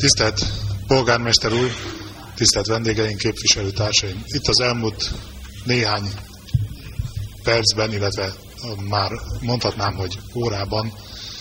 Tisztelt polgármester úr, tisztelt vendégeink, képviselőtársaim! Itt az elmúlt néhány percben, illetve már mondhatnám, hogy órában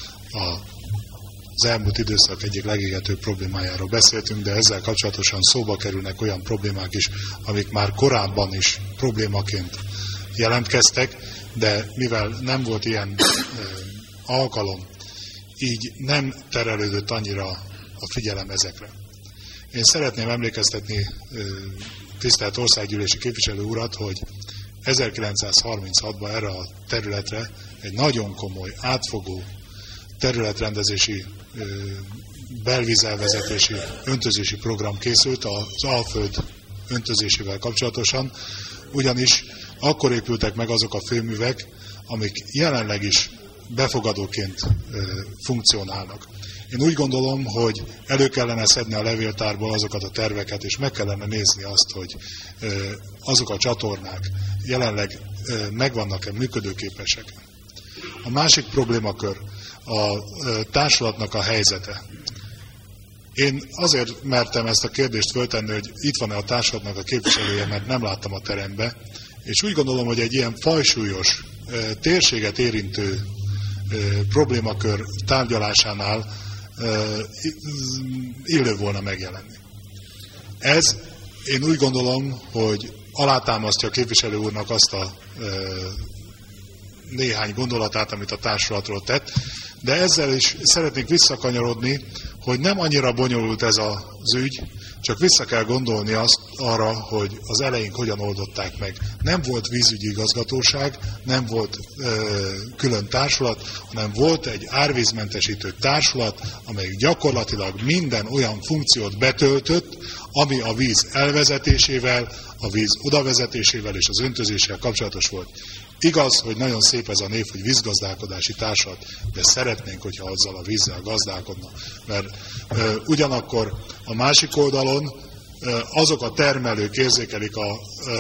az elmúlt időszak egyik legégetőbb problémájáról beszéltünk, de ezzel kapcsolatosan szóba kerülnek olyan problémák is, amik már korábban is problémaként jelentkeztek, de mivel nem volt ilyen alkalom, így nem terelődött annyira a figyelem ezekre. Én szeretném emlékeztetni tisztelt országgyűlési képviselő urat, hogy 1936-ban erre a területre egy nagyon komoly, átfogó területrendezési, belvízelvezetési, öntözési program készült az Alföld öntözésével kapcsolatosan, ugyanis akkor épültek meg azok a főművek, amik jelenleg is befogadóként funkcionálnak. Én úgy gondolom, hogy elő kellene szedni a levéltárból azokat a terveket, és meg kellene nézni azt, hogy azok a csatornák jelenleg megvannak-e, működőképesek. A másik problémakör a társulatnak a helyzete. Én azért mertem ezt a kérdést föltenni, hogy itt van-e a társulatnak a képviselője, mert nem láttam a terembe, és úgy gondolom, hogy egy ilyen fajsúlyos, térséget érintő problémakör tárgyalásánál illő volna megjelenni. Ez, én úgy gondolom, hogy alátámasztja a képviselő úrnak azt a néhány gondolatát, amit a társulatról tett, de ezzel is szeretnék visszakanyarodni, hogy nem annyira bonyolult ez az ügy, csak vissza kell gondolni arra, hogy az elején hogyan oldották meg. Nem volt vízügyi igazgatóság, nem volt külön társulat, hanem volt egy árvízmentesítő társulat, amely gyakorlatilag minden olyan funkciót betöltött, ami a víz elvezetésével, a víz odavezetésével és az öntözéssel kapcsolatos volt. Igaz, hogy nagyon szép ez a név, hogy vízgazdálkodási társad, de szeretnénk, hogyha azzal a vízzel gazdálkodna. Mert ugyanakkor a másik oldalon azok a termelők érzékelik a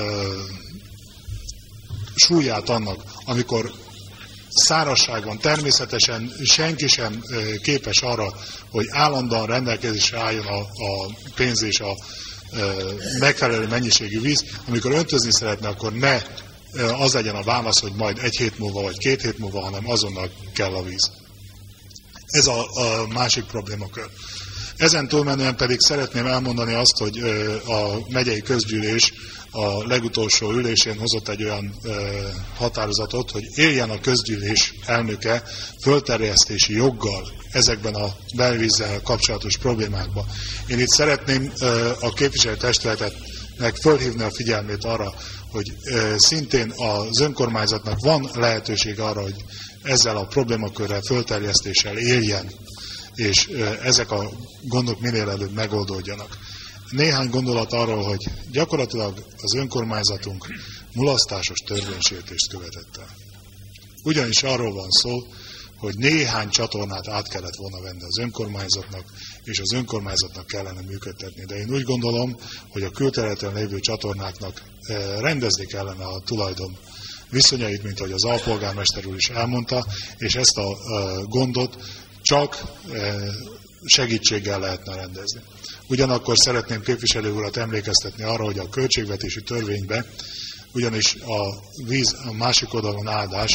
súlyát annak, amikor szárazság van, természetesen senki sem képes arra, hogy állandóan rendelkezésre álljon a pénz és a megfelelő mennyiségű víz. Amikor öntözni szeretne, akkor ne az legyen a válasz, hogy majd egy hét múlva vagy 2 hét múlva, hanem azonnal kell a víz. Ez a másik problémakör. Ezen túlmenően pedig szeretném elmondani azt, hogy a megyei közgyűlés a legutolsó ülésén hozott egy olyan határozatot, hogy éljen a közgyűlés elnöke fölterjesztési joggal ezekben a belvízzel kapcsolatos problémákban. Én itt szeretném a képviselőtestületnek fölhívni a figyelmét arra, hogy szintén az önkormányzatnak van lehetőség arra, hogy ezzel a problémakörrel, fölterjesztéssel éljen, és ezek a gondok minél előbb megoldódjanak. Néhány gondolat arról, hogy gyakorlatilag az önkormányzatunk mulasztásos törvénysértést követett el. Ugyanis arról van szó, hogy néhány csatornát át kellett volna venni az önkormányzatnak, és az önkormányzatnak kellene működtetni. De én úgy gondolom, hogy a külterületen lévő csatornáknak rendezni kellene a tulajdon viszonyait, mint ahogy az alpolgármester úr is elmondta, és ezt a gondot csak segítséggel lehetne rendezni. Ugyanakkor szeretném képviselő urat emlékeztetni arra, hogy a költségvetési törvénybe, ugyanis a víz a másik oldalon áldás,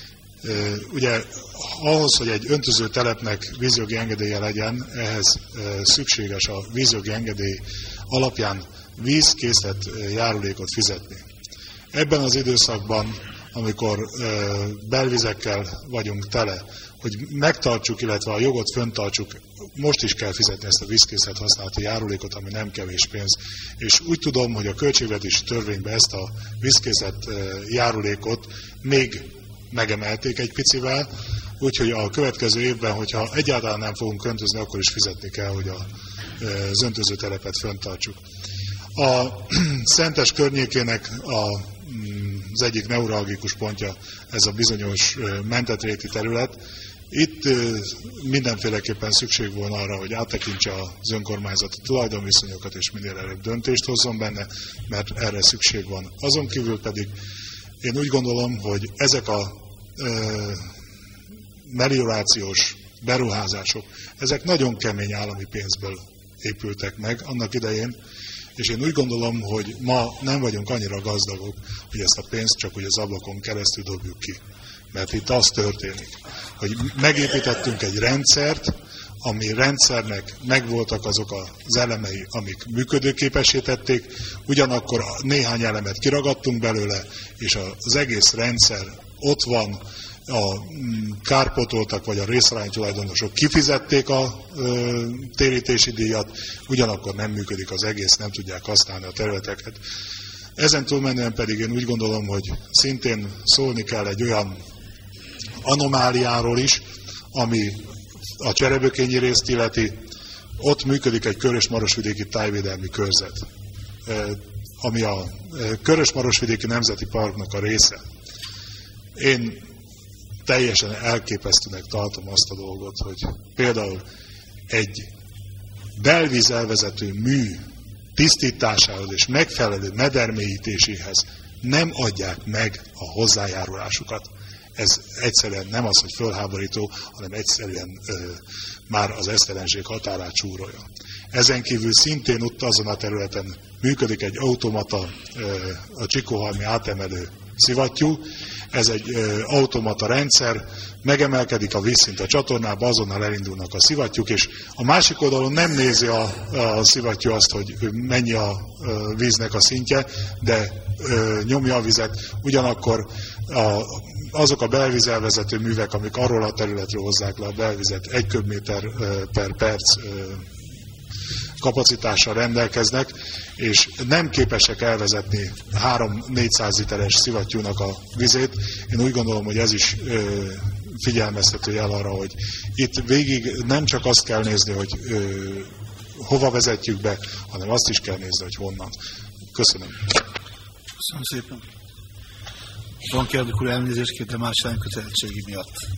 ugye ahhoz, hogy egy öntöző telepnek vízjogi engedélye legyen, ehhez szükséges a vízjogi engedély alapján vízkészlet járulékot fizetni. Ebben az időszakban, amikor belvizekkel vagyunk tele, hogy megtartsuk, illetve a jogot fenntartsuk, most is kell fizetni ezt a vízkészlet használati járulékot, ami nem kevés pénz. És úgy tudom, hogy a költségvetési törvényben ezt a vízkészlet járulékot még megemelték egy picivel, úgyhogy a következő évben, hogyha egyáltalán nem fogunk öntözni, akkor is fizetni kell, hogy az öntözőtelepet fenntartsuk. A Szentes környékének az egyik neuralgikus pontja ez a bizonyos mentetréti terület. Itt mindenféleképpen szükség volna arra, hogy áttekintse az önkormányzat a tulajdonviszonyokat, és minél előbb döntést hozzon benne, mert erre szükség van. Azon kívül pedig én úgy gondolom, hogy ezek a meliorációs beruházások, ezek nagyon kemény állami pénzből épültek meg annak idején, és én úgy gondolom, hogy ma nem vagyunk annyira gazdagok, hogy ezt a pénzt csak úgy az ablakon keresztül dobjuk ki. Mert itt az történik, hogy megépítettünk egy rendszert, ami rendszernek megvoltak azok az elemei, amik működőképessé tették, ugyanakkor néhány elemet kiragadtunk belőle, és az egész rendszer ott van, a kárpótoltak vagy a részaránytulajdonosok kifizették a térítési díjat, ugyanakkor nem működik az egész, nem tudják használni a területeket. Ezen túlmenően pedig én úgy gondolom, hogy szintén szólni kell egy olyan anomáliáról is, ami a Cserebökényi részt illeti. Ott működik egy Körös-Marosvidéki tájvédelmi körzet, ami a Körös-Marosvidéki Nemzeti Parknak a része. Én teljesen elképesztőnek tartom azt a dolgot, hogy például egy belvíz elvezető mű tisztításához és megfelelő medermélyítéséhez nem adják meg a hozzájárulásukat. Ez egyszerűen nem az, hogy fölháborító, hanem egyszerűen már az esztelenség határát súrolja. Ezen kívül szintén ott azon a területen működik egy automata, a Csikóhalmi átemelő szivattyú. Ez egy automata rendszer, megemelkedik a vízszint a csatornába, azonnal elindulnak a szivattyúk, és a másik oldalon nem nézi a szivattyú azt, hogy mennyi a víznek a szintje, de nyomja a vizet. Ugyanakkor azok a belvízelvezető művek, amik arról a területről hozzák le a belvizet, 1 köbméter per perc kapacitással rendelkeznek, és nem képesek elvezetni 300-400 literes szivattyúnak a vizét. Én úgy gondolom, hogy ez is figyelmeztető jel arra, hogy itt végig nem csak azt kell nézni, hogy hova vezetjük be, hanem azt is kell nézni, hogy honnan. Köszönöm. Köszönöm szépen. Van kérdők úr, elnézést kérte más kötelezettségi miatt.